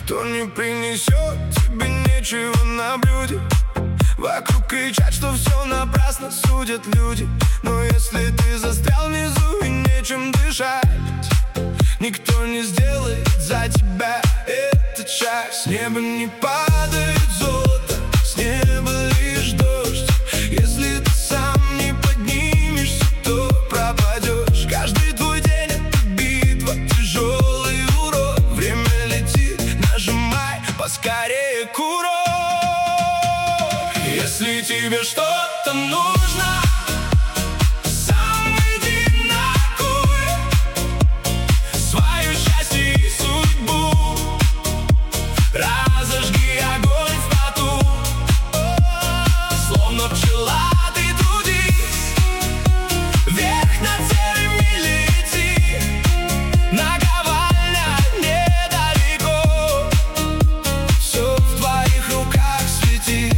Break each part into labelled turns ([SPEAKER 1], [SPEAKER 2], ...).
[SPEAKER 1] Никто не принесет тебе ничего на блюде. Вокруг кричат, что все напрасно, судят люди. Но если ты застрял внизу и нечем дышать, никто не сделает за тебя этот шаг. С неба не падает золото, с неба лишь дождь. Если ты сам не поднимешься, то пропадешь. Каждый твой день — это битва, тяжелый урок. Время летит, нажимай поскорее курок. Если тебе что-то нужно, сам иди на куй свое счастье и судьбу. Разожги огонь в поту, словно пчела ты трудись. Вверх над серыми лети, наковальня недалеко. Все в твоих руках свети.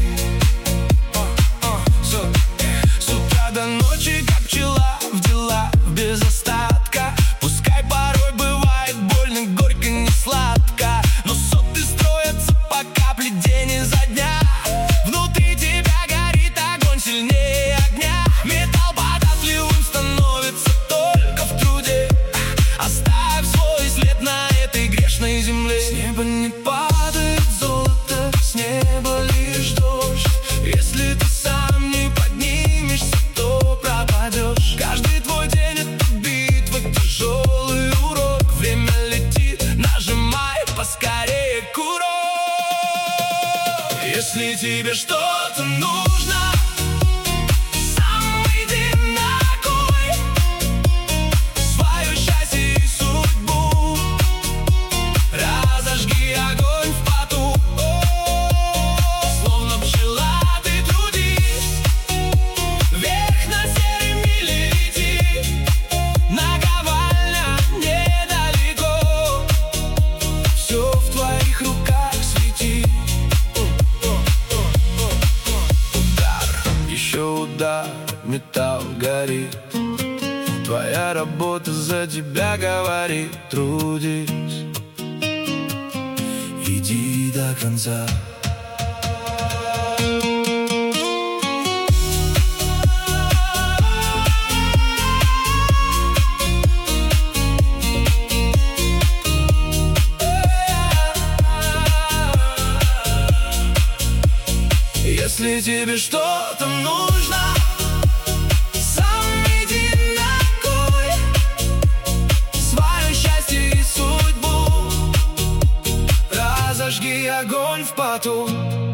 [SPEAKER 1] С утра до ночи, как пчела, в дела без остатка. Пускай порой бывает больно, горько, не сладко, но соты строятся по капле день изо дня. Внутри тебя горит огонь сильнее огня. Металл податливым становится только в труде. Оставь свой след на этой грешной земле. С неба не падает золото, с неба лишь дождь. Если ты сам не поднимешься, то пропадешь. Каждый твой день — это битва, тяжелый урок. Время летит, нажимай поскорее курок. Если тебе что-то нужно, сам иди на куй свое счастье и судьбу. Разожги огонь в поту, словно пчела ты трудись. Вверх над серыми лети, наковальня недалеко. Все в твоих руках свети. Удар, еще удар, металл горит. Твоя работа за тебя говорит. Трудись, иди до конца. Если тебе что-то нужно, сам иди на куй свое счастье и судьбу. Разожги огонь в поту,